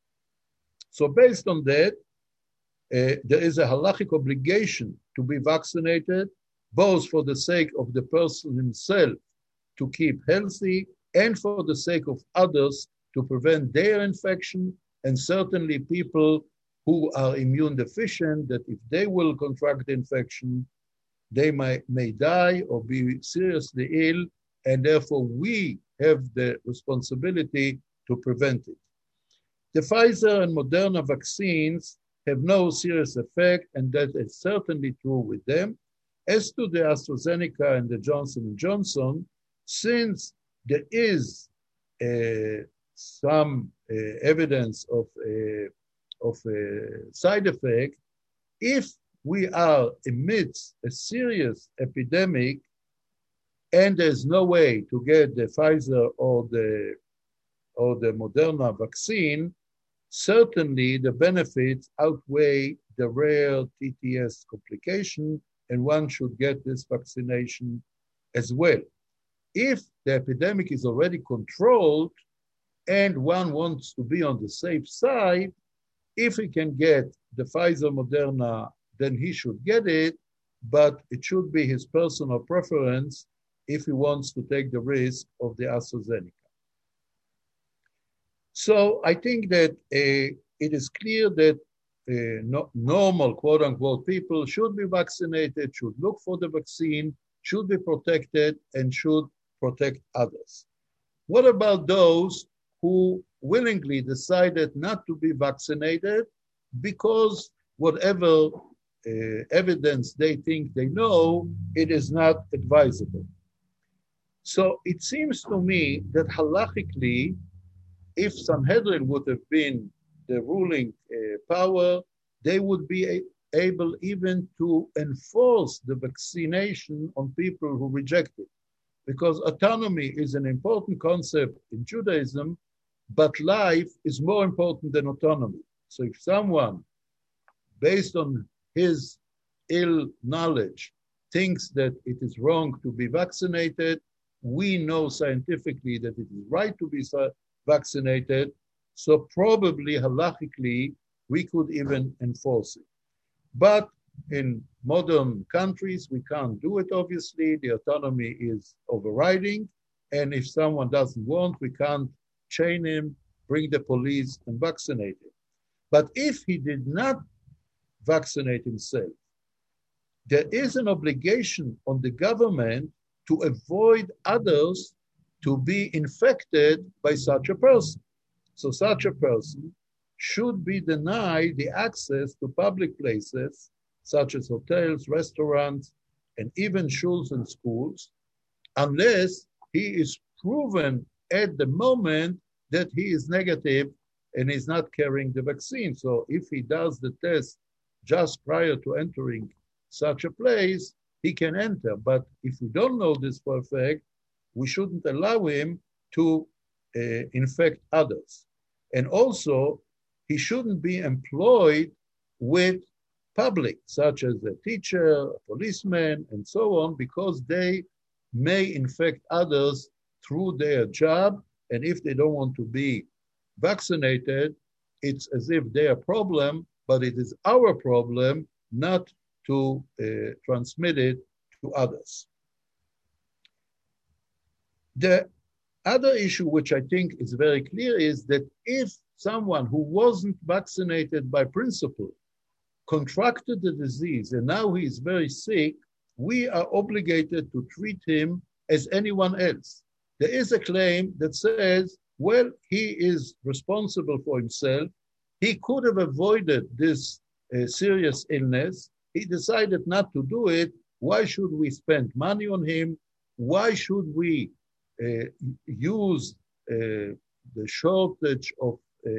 So based on that, there is a halachic obligation to be vaccinated, both for the sake of the person himself to keep healthy and for the sake of others to prevent their infection, and certainly people who are immune deficient, that if they will contract the infection, they may die or be seriously ill, and therefore we have the responsibility to prevent it. The Pfizer and Moderna vaccines have no serious effect, and that is certainly true with them. As to the AstraZeneca and the Johnson & Johnson, since there is some evidence of side effect, if we are amidst a serious epidemic and there's no way to get the Pfizer or the Moderna vaccine, certainly the benefits outweigh the rare TTS complication, and one should get this vaccination as well. If the epidemic is already controlled and one wants to be on the safe side, if he can get the Pfizer Moderna, then he should get it, but it should be his personal preference if he wants to take the risk of the AstraZeneca. So I think that it is clear that normal, quote unquote, people should be vaccinated, should look for the vaccine, should be protected, and should protect others. What about those who willingly decided not to be vaccinated because whatever evidence they think they know, it is not advisable? So it seems to me that halachically, if Sanhedrin would have been the ruling power, they would be able even to enforce the vaccination on people who reject it. Because autonomy is an important concept in Judaism, but life is more important than autonomy. So if someone, based on his ill knowledge, thinks that it is wrong to be vaccinated, we know scientifically that it is right to be vaccinated, so probably halachically we could even enforce it. But in modern countries, we can't do it, obviously. The autonomy is overriding, and if someone doesn't want, we can't chain him, bring the police, and vaccinate him. But if he did not vaccinate himself, there is an obligation on the government to avoid others to be infected by such a person. So such a person should be denied the access to public places, such as hotels, restaurants, and even shuls and schools, unless he is proven at the moment that he is negative and he's not carrying the vaccine. So if he does the test just prior to entering such a place, he can enter. But if we don't know this for a fact, we shouldn't allow him to infect others. And also, he shouldn't be employed with public, such as a teacher, a policeman, and so on, because they may infect others through their job. And if they don't want to be vaccinated, it's as if their problem, but it is our problem not to transmit it to others. The other issue, which I think is very clear, is that if someone who wasn't vaccinated by principle contracted the disease and now he is very sick, we are obligated to treat him as anyone else. There is a claim that says, well, he is responsible for himself. He could have avoided this serious illness. He decided not to do it. Why should we spend money on him? Why should we use the shortage of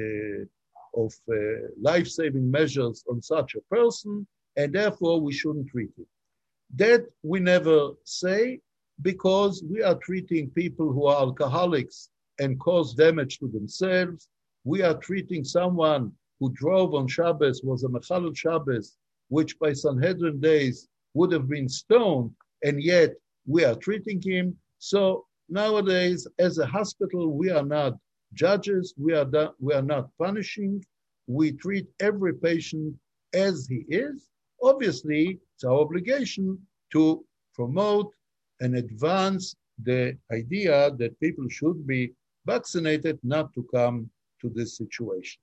life-saving measures on such a person, and therefore we shouldn't treat him? That we never say, because we are treating people who are alcoholics and cause damage to themselves. We are treating someone who drove on Shabbos, was a Mechalel Shabbos, which by Sanhedrin days would have been stoned, and yet we are treating him. So nowadays, as a hospital, we are not judges, we are not punishing. We treat every patient as he is. Obviously, it's our obligation to promote and advance the idea that people should be vaccinated not to come to this situation.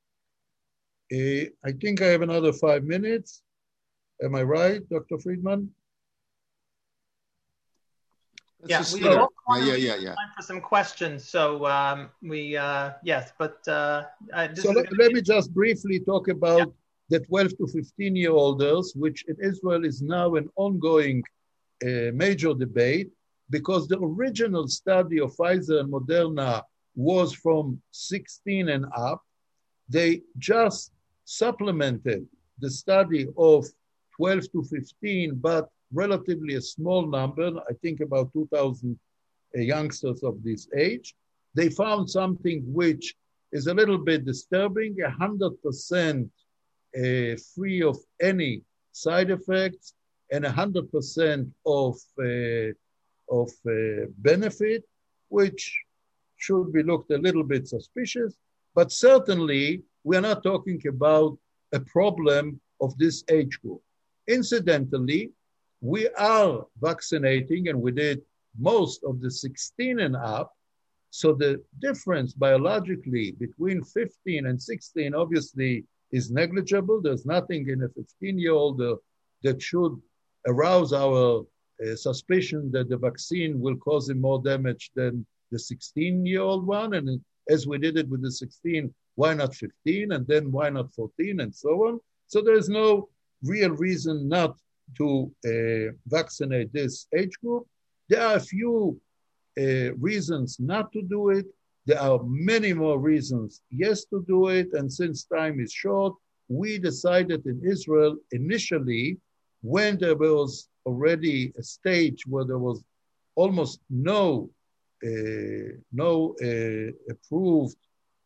I think I have another 5 minutes. Am I right, Dr. Friedman? Yeah, Let's we just start. have time for some questions. So yes, but so let me just briefly talk about the 12 to 15-year-olders, which in Israel is now an ongoing major debate, because the original study of Pfizer and Moderna was from 16 and up. They just supplemented the study of 12 to 15, but relatively a small number, I think about 2,000 youngsters of this age. They found something which is a little bit disturbing, 100% free of any side effects and 100% of benefit, which should be looked a little bit suspicious. But certainly, we are not talking about a problem of this age group. Incidentally, we are vaccinating, and we did most of the 16 and up. So the difference biologically between 15 and 16 obviously is negligible. There's nothing in a 15-year-old that should arouse our suspicion that the vaccine will cause him more damage than the 16-year-old one. And as we did it with the 16, why not 15? And then why not 14 and so on? So there's no real reason not to vaccinate this age group. There are a few reasons not to do it. There are many more reasons yes to do it. And since time is short, we decided in Israel initially, when there was already a stage where there was almost no approved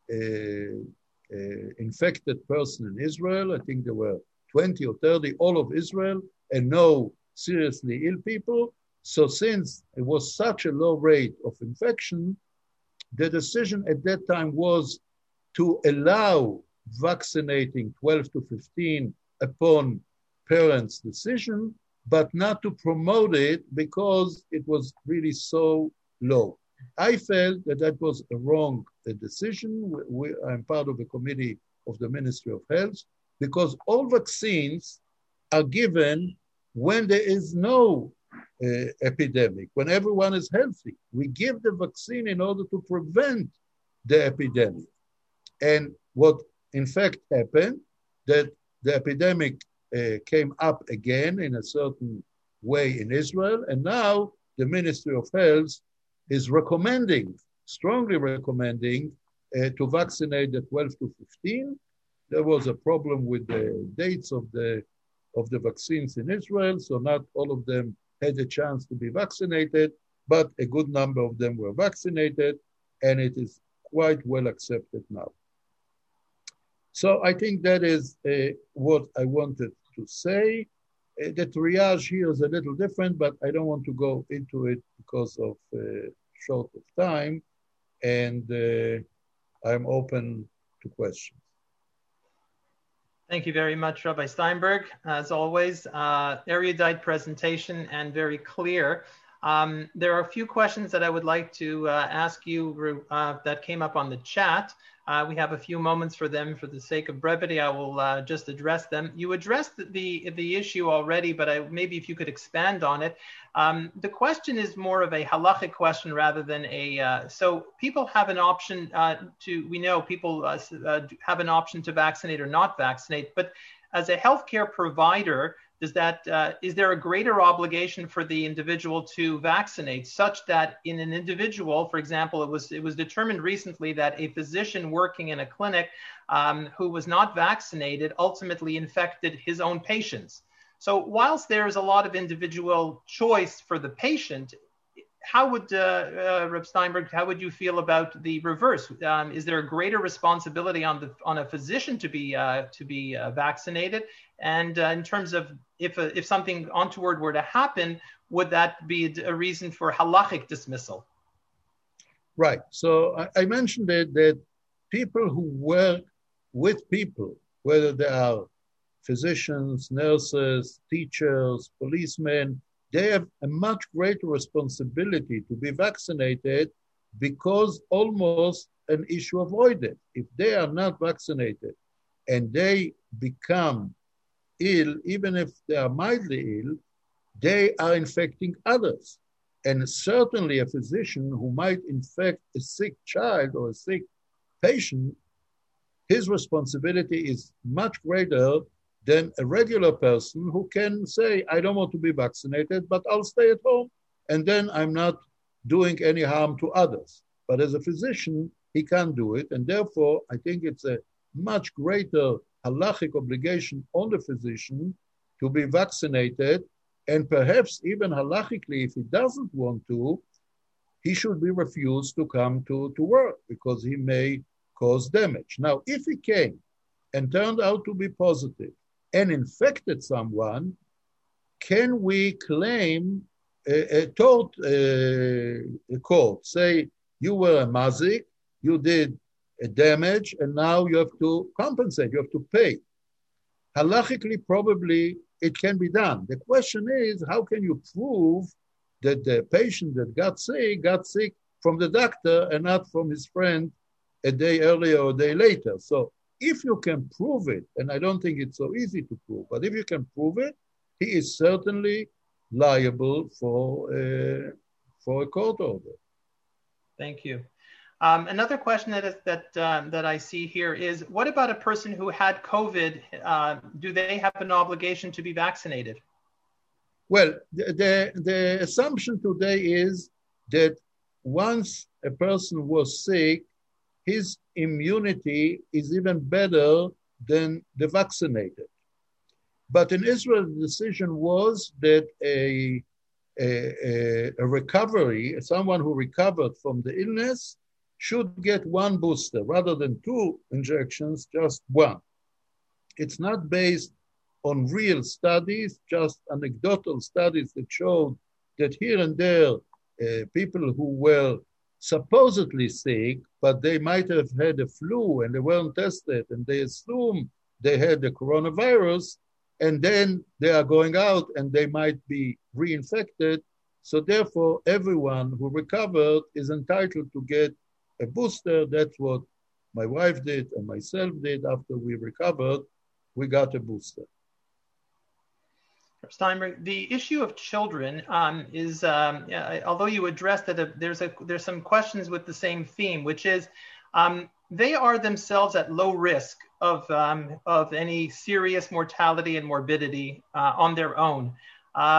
infected person in Israel. I think there were 20 or 30, all of Israel, and no seriously ill people. So since it was such a low rate of infection, the decision at that time was to allow vaccinating 12 to 15 upon parents' decision, but not to promote it because it was really so low. I felt that that was a wrong decision. I'm part of the committee of the Ministry of Health, because all vaccines are given when there is no epidemic, when everyone is healthy. We give the vaccine in order to prevent the epidemic. And what in fact happened, that the epidemic came up again in a certain way in Israel, and now the Ministry of Health is recommending, strongly recommending, to vaccinate the 12 to 15. There was a problem with the dates of the vaccines in Israel, so not all of them had a chance to be vaccinated, but a good number of them were vaccinated, and it is quite well accepted now. So I think that is what I wanted to say. The triage here is a little different, but I don't want to go into it because of short of time, and I'm open to questions. Thank you very much, Rabbi Steinberg. As always, erudite presentation and very clear. There are a few questions that I would like to ask you that came up on the chat. We have a few moments for them. For the sake of brevity, I will just address them. You addressed the issue already, but maybe if you could expand on it. The question is more of a halachic question rather than a, so people have an option we know people have an option to vaccinate or not vaccinate, but as a healthcare provider, is there a greater obligation for the individual to vaccinate, such that in an individual, for example, it was determined recently that a physician working in a clinic who was not vaccinated ultimately infected his own patients. So whilst there is a lot of individual choice for the patient, how would, Reb Steinberg, how would you feel about the reverse? Is there a greater responsibility on a physician to be vaccinated? And in terms of if something untoward were to happen, would that be a reason for halachic dismissal? Right. So I mentioned that people who work with people, whether they are physicians, nurses, teachers, policemen, they have a much greater responsibility to be vaccinated because almost an issue avoided. If they are not vaccinated and they become ill, even if they are mildly ill, they are infecting others. And certainly a physician who might infect a sick child or a sick patient, his responsibility is much greater than a regular person who can say, I don't want to be vaccinated, but I'll stay at home. And then I'm not doing any harm to others. But as a physician, he can't do it. And therefore, I think it's a much greater halachic obligation on the physician to be vaccinated. And perhaps even halachically, if he doesn't want to, he should be refused to come to work because he may cause damage. Now, if he came and turned out to be positive and infected someone, can we claim a tort court? Say, you were a mazik, you did a damage, and now you have to compensate, you have to pay. Halachically, probably it can be done. The question is, how can you prove that the patient that got sick from the doctor and not from his friend a day earlier or a day later? So if you can prove it, and I don't think it's so easy to prove, but if you can prove it, he is certainly liable for a court order. Thank you. Another question that I see here is, what about a person who had COVID? Do they have an obligation to be vaccinated? Well, the assumption today is that once a person was sick, his immunity is even better than the vaccinated. But in Israel, the decision was that a recovery, someone who recovered from the illness, should get one booster rather than 2 injections, just one. It's not based on real studies, just anecdotal studies that showed that here and there, people who were supposedly sick, but they might have had a flu and they weren't tested and they assume they had the coronavirus, and then they are going out and they might be reinfected. So therefore, everyone who recovered is entitled to get a booster. That's what my wife did and myself did. After we recovered, we got a booster. Steinberg, the issue of children is, although you addressed that, there's some questions with the same theme, which is they are themselves at low risk of any serious mortality and morbidity on their own.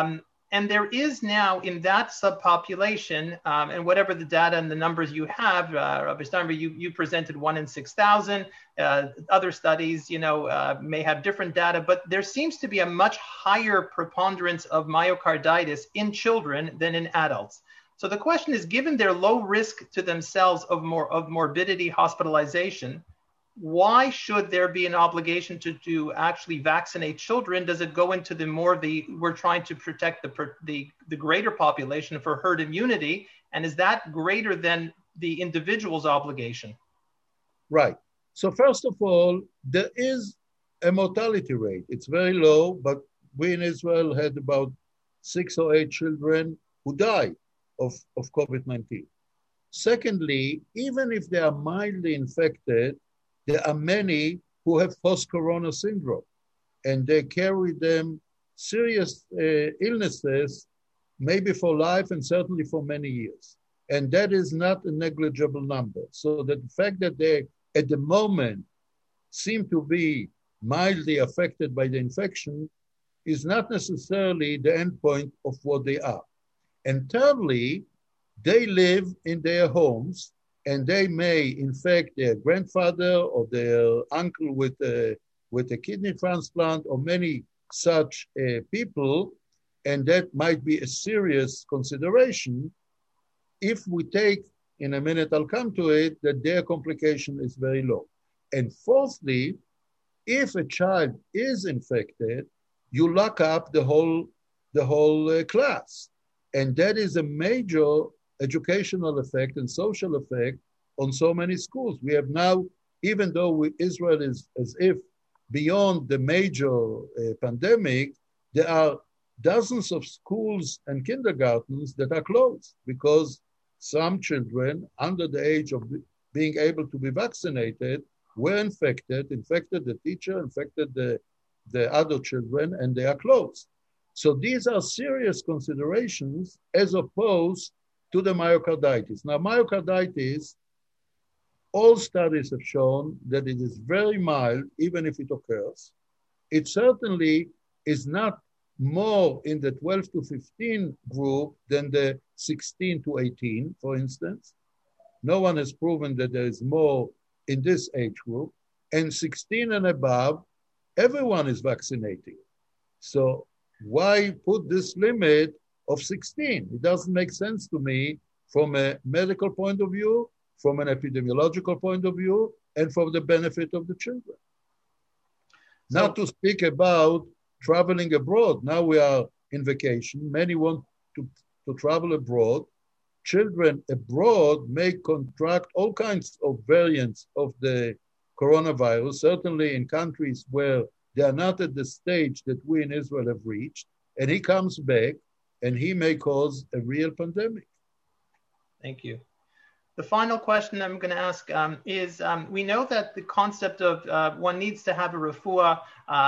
And there is now in that subpopulation, and whatever the data and the numbers you have, Rabbi Steinberg, you presented 1 in 6,000. Other studies, may have different data, but there seems to be a much higher preponderance of myocarditis in children than in adults. So the question is, given their low risk to themselves of morbidity, hospitalization, why should there be an obligation to actually vaccinate children? Does it go into we're trying to protect the greater population for herd immunity? And is that greater than the individual's obligation? Right. So first of all, there is a mortality rate. It's very low, but we in Israel had about 6 or 8 children who died of COVID-19. Secondly, even if they are mildly infected, there are many who have post-corona syndrome, and they carry them serious illnesses, maybe for life and certainly for many years. And that is not a negligible number. So the fact that they, at the moment, seem to be mildly affected by the infection is not necessarily the endpoint of what they are. And thirdly, they live in their homes, and they may infect their grandfather or their uncle with a kidney transplant or many such people, and that might be a serious consideration if we take, in a minute I'll come to it, that their complication is very low. And fourthly, if a child is infected, you lock up the whole class. And that is a major educational effect and social effect on so many schools. We have now, even though Israel is as if beyond the major pandemic, there are dozens of schools and kindergartens that are closed because some children under the age of being able to be vaccinated were infected the teacher, infected the other children, and they are closed. So these are serious considerations as opposed to the myocarditis. Now, myocarditis, all studies have shown that it is very mild, even if it occurs. It certainly is not more in the 12 to 15 group than the 16 to 18, for instance. No one has proven that there is more in this age group. And 16 and above, everyone is vaccinating. So why put this limit of 16? It doesn't make sense to me from a medical point of view, from an epidemiological point of view, and for the benefit of the children. So, not to speak about traveling abroad. Now we are in vacation. Many want to travel abroad. Children abroad may contract all kinds of variants of the coronavirus, certainly in countries where they are not at the stage that we in Israel have reached. And he comes back and he may cause a real pandemic. Thank you. The final question I'm going to ask is, we know that the concept of one needs to have a refuah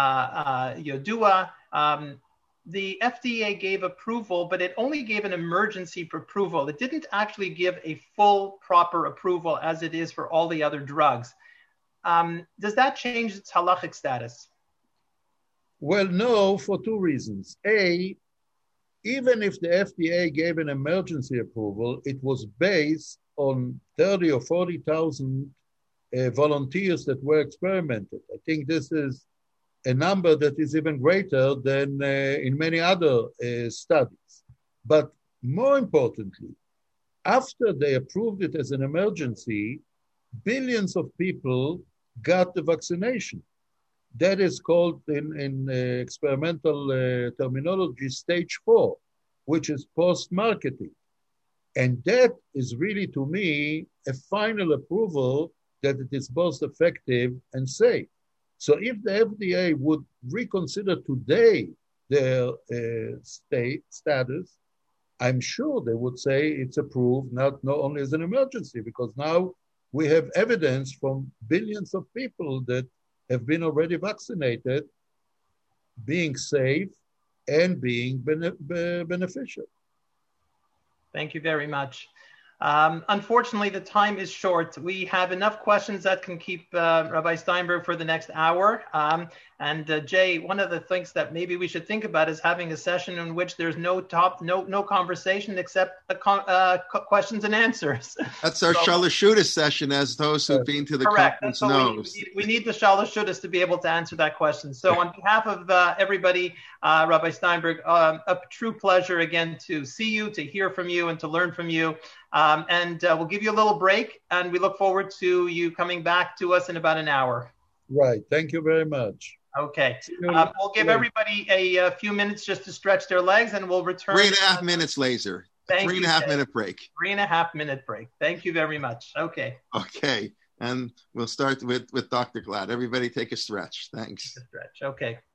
yodua. The FDA gave approval, but it only gave an emergency approval. It didn't actually give a full, proper approval as it is for all the other drugs. Does that change its halachic status? Well, no, for two reasons. A, even if the FDA gave an emergency approval, it was based on 30 or 40,000 volunteers that were experimented. I think this is a number that is even greater than in many other studies. But more importantly, after they approved it as an emergency, billions of people got the vaccination. That is called in experimental terminology, stage 4, which is post-marketing. And that is really, to me, a final approval that it is both effective and safe. So if the FDA would reconsider today their status, I'm sure they would say it's approved not only as an emergency, because now we have evidence from billions of people that have been already vaccinated, being safe and being beneficial. Thank you very much. Unfortunately, the time is short. We have enough questions that can keep Rabbi Steinberg for the next hour. And Jay, one of the things that maybe we should think about is having a session in which there's no conversation except questions and answers. That's our Shalashudas session, as those who've been to the conference knows. We need the Shalashudas to be able to answer that question. So on behalf of everybody, Rabbi Steinberg, a true pleasure again to see you, to hear from you, and to learn from you. And we'll give you a little break, and we look forward to you coming back to us in about an hour. Right. Thank you very much. Okay. We'll give everybody a few minutes just to stretch their legs, and we'll return. 3.5 minutes, Laser. Thank 3.5 minute break. 3.5 minute break. Thank you very much. Okay. Okay. And we'll start with Dr. Glad. Everybody take a stretch. Thanks. Stretch. Okay.